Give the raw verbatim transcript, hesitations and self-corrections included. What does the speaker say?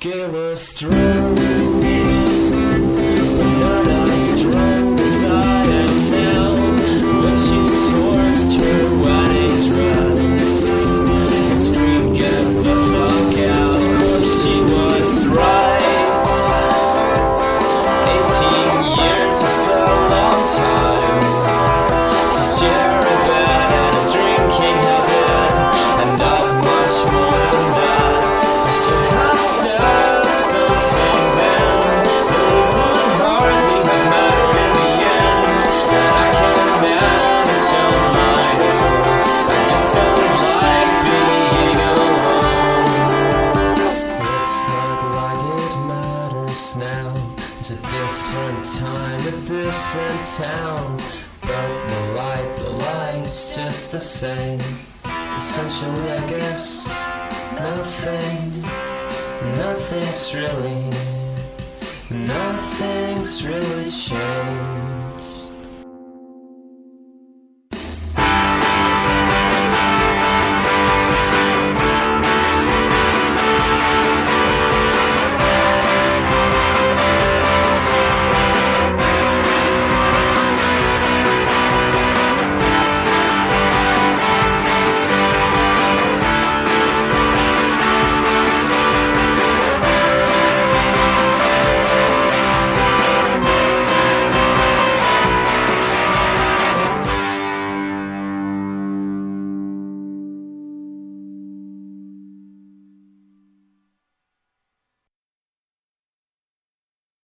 Give a stroke, not as strong as I am now. When she tossed her wedding dress and screamed, "Get the fuck out!" Of course she was right. Eighteen years is a long time to share a bed and a drinking habit, and not much more than that. I should have said something then, but it would hardly have mattered in the end. That I can't manage on my own. I just don't like being alone. It's not like it matters now. It's a different time, a different town. But the light, the light's just the same. Essentially, I guess, nothing, nothing's really, nothing's really changed.